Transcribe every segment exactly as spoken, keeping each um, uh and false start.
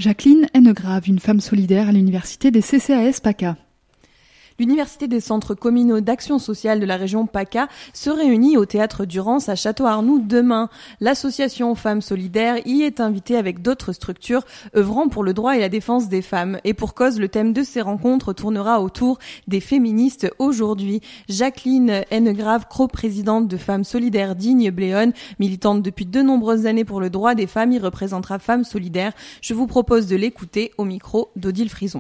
Jacqueline Hennegrave, une femme solidaire à l'université des C C A S PACA. L'Université des centres communaux d'action sociale de la région PACA se réunit au Théâtre Durance à Château-Arnoux demain. L'association Femmes Solidaires y est invitée avec d'autres structures œuvrant pour le droit et la défense des femmes. Et pour cause, le thème de ces rencontres tournera autour des féministes aujourd'hui. Jacqueline Hennegrave, co-présidente de Femmes Solidaires d'Igne-Bléone, militante depuis de nombreuses années pour le droit des femmes, y représentera Femmes Solidaires. Je vous propose de l'écouter au micro d'Odile Frison.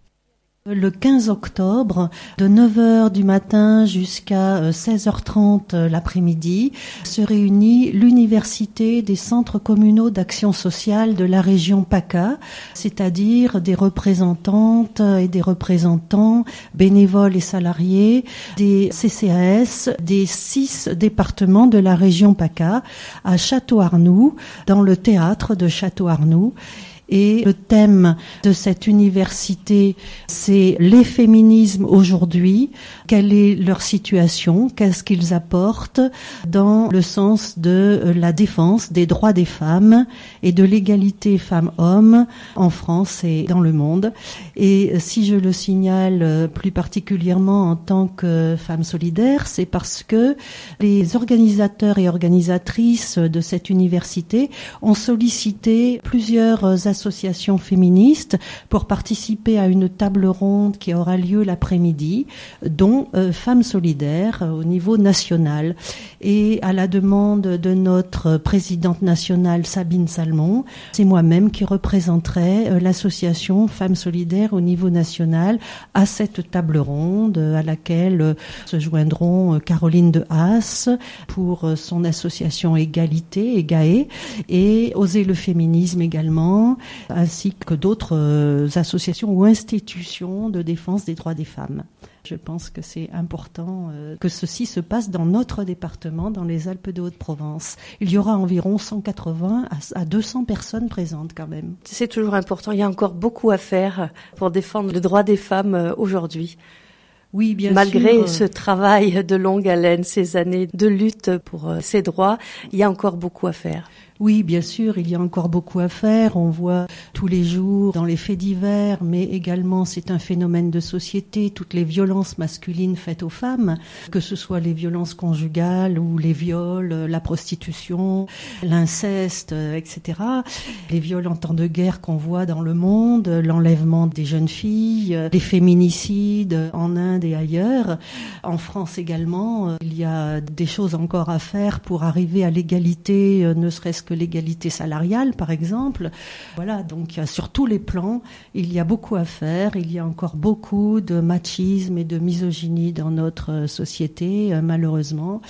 Le quinze octobre, de neuf heures du matin jusqu'à seize heures trente l'après-midi, se réunit l'Université des centres communaux d'action sociale de la région PACA, c'est-à-dire des représentantes et des représentants bénévoles et salariés des C C A S des six départements de la région PACA à Château-Arnoux, dans le théâtre de Château-Arnoux. Et le thème de cette université, c'est les féminismes aujourd'hui. Quelle est leur situation? Qu'est-ce qu'ils apportent dans le sens de la défense des droits des femmes et de l'égalité femmes-hommes en France et dans le monde? Et si je le signale plus particulièrement en tant que femme solidaire, c'est parce que les organisateurs et organisatrices de cette université ont sollicité plusieurs associations associations féministes pour participer à une table ronde qui aura lieu l'après-midi, dont euh, Femmes Solidaires euh, au niveau national. Et à la demande de notre présidente nationale Sabine Salmon, c'est moi-même qui représenterai euh, l'association Femmes Solidaires au niveau national à cette table ronde euh, à laquelle euh, se joindront euh, Caroline de Haas pour euh, son association Égalité, Egae, et Oser le féminisme également, ainsi que d'autres euh, associations ou institutions de défense des droits des femmes. Je pense que c'est important euh, que ceci se passe dans notre département, dans les Alpes de Haute-Provence. Il y aura environ cent quatre-vingts à deux cents personnes présentes quand même. C'est toujours important. Il y a encore beaucoup à faire pour défendre le droit des femmes aujourd'hui. Oui, bien Malgré sûr. ce travail de longue haleine, ces années de lutte pour ces droits, il y a encore beaucoup à faire. Oui, bien sûr, il y a encore beaucoup à faire. On voit tous les jours dans les faits divers, mais également c'est un phénomène de société, toutes les violences masculines faites aux femmes, que ce soit les violences conjugales ou les viols, la prostitution, l'inceste, et cetera. Les viols en temps de guerre qu'on voit dans le monde, l'enlèvement des jeunes filles, les féminicides en Inde et ailleurs. En France également, il y a des choses encore à faire pour arriver à l'égalité, ne serait-ce que l'égalité salariale, par exemple. Voilà, donc sur tous les plans, il y a beaucoup à faire. Il y a encore beaucoup de machisme et de misogynie dans notre société, malheureusement,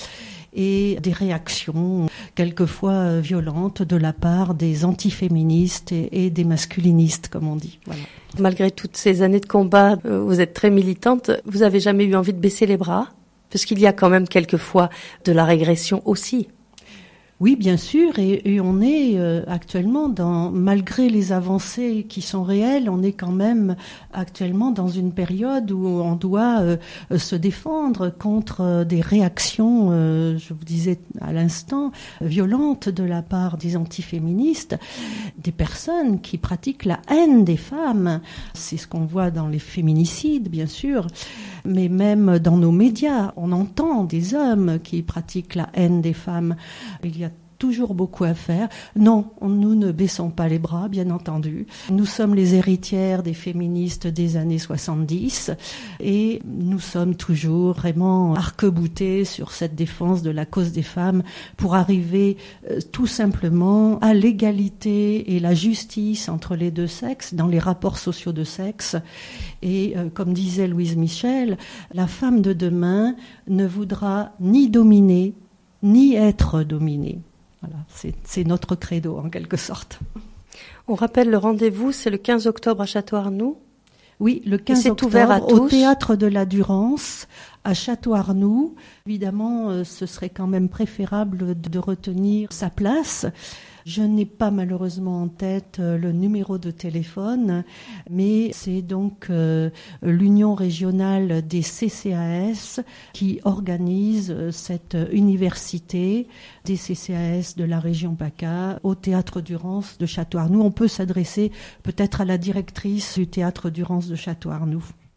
et des réactions quelquefois violentes de la part des antiféministes et, et des masculinistes, comme on dit. Voilà. Malgré toutes ces années de combat, vous êtes très militante. Vous avez jamais eu envie de baisser les bras? Parce qu'il y a quand même quelquefois de la régression aussi. Oui, bien sûr, et, et on est euh, actuellement dans, malgré les avancées qui sont réelles, on est quand même actuellement dans une période où on doit euh, se défendre contre euh, des réactions, euh, je vous disais à l'instant, violentes de la part des antiféministes, des personnes qui pratiquent la haine des femmes. C'est ce qu'on voit dans les féminicides, bien sûr, mais même dans nos médias, on entend des hommes qui pratiquent la haine des femmes. Il y a toujours beaucoup à faire. Non, nous ne baissons pas les bras, bien entendu. Nous sommes les héritières des féministes des années soixante-dix et nous sommes toujours vraiment arc-boutés sur cette défense de la cause des femmes pour arriver euh, tout simplement à l'égalité et la justice entre les deux sexes dans les rapports sociaux de sexe. Et euh, comme disait Louise Michel, la femme de demain ne voudra ni dominer ni être dominée. Voilà, c'est, c'est notre credo en quelque sorte. On rappelle le rendez-vous, c'est le quinze octobre à Château-Arnoux. Oui, le quinze octobre ouvert à au tous. Théâtre de la Durance à Château-Arnoux. Évidemment, euh, ce serait quand même préférable de, de retenir sa place. Je n'ai pas malheureusement en tête euh, le numéro de téléphone, mais c'est donc euh, l'Union régionale des C C A S qui organise euh, cette université des C C A S de la région PACA au Théâtre du Rance de Château-Arnoux. On peut s'adresser peut-être à la directrice du Théâtre du Rance de Château-Arnoux.